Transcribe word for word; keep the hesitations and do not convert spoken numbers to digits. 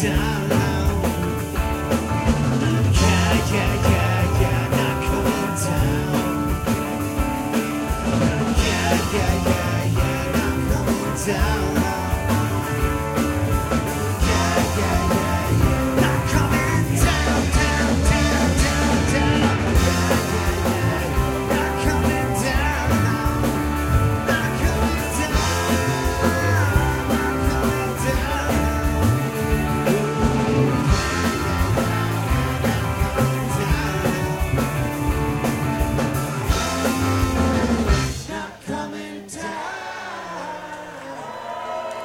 down now. Yeah, yeah, yeah, yeah, not coming down. Yeah, yeah, yeah, yeah, not coming down now. Yeah, yeah, yeah, yeah, not coming down, down, down, down, down. Yeah, yeah, yeah, not coming down now. Not coming down, not coming down. Not coming down.